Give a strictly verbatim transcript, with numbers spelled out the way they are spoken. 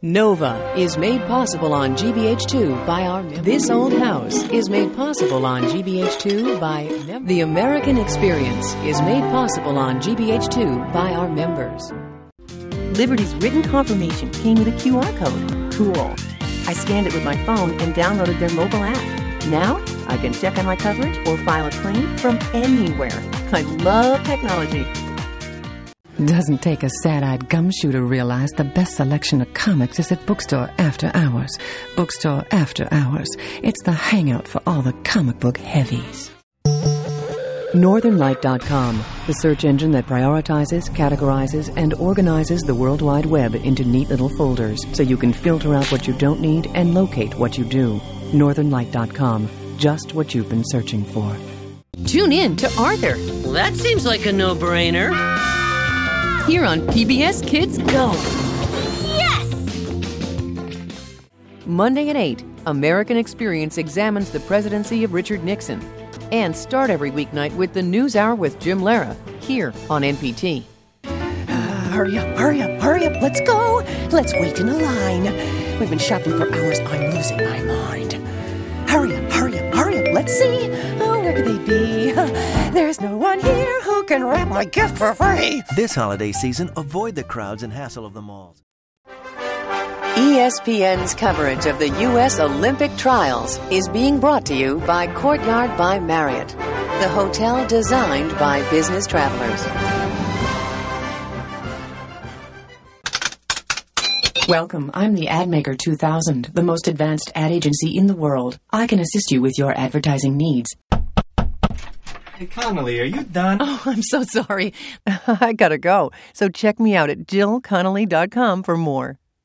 Nova is made possible on G B H two by our members. This Old House is made possible on G B H two by members. The American Experience is made possible on G B H two by our members. Liberty's written confirmation came with a Q R code. Cool. I scanned it with my phone and downloaded their mobile app. Now I can check on my coverage or file a claim from anywhere. I love technology. Doesn't take a sad-eyed gumshoe to realize the best selection of comics is at Bookstore After Hours. Bookstore After Hours. It's the hangout for all the comic book heavies. Northern Light dot com, the search engine that prioritizes, categorizes, and organizes the World Wide Web into neat little folders so you can filter out what you don't need and locate what you do. Northern Light dot com, just what you've been searching for. Tune in to Arthur. Well, that seems like a no-brainer. Here on P B S Kids Go. Yes! Monday at eight, American Experience examines the presidency of Richard Nixon. And start every weeknight with the News Hour with Jim Lara, here on N P T. Uh, hurry up, hurry up, hurry up, let's go. Let's wait in a line. We've been shopping for hours, I'm losing my mind. Hurry up, hurry up, hurry up, let's see. Oh, where could they be? There's no one here who can wrap my gift for free. This holiday season, avoid the crowds and hassle of the malls. E S P N's coverage of the U S Olympic trials is being brought to you by Courtyard by Marriott, the hotel designed by business travelers. Welcome. I'm the AdMaker two thousand, the most advanced ad agency in the world. I can assist you with your advertising needs. Hey, Connolly, are you done? Oh, I'm so sorry. I gotta go. So check me out at Jill Connolly dot com for more.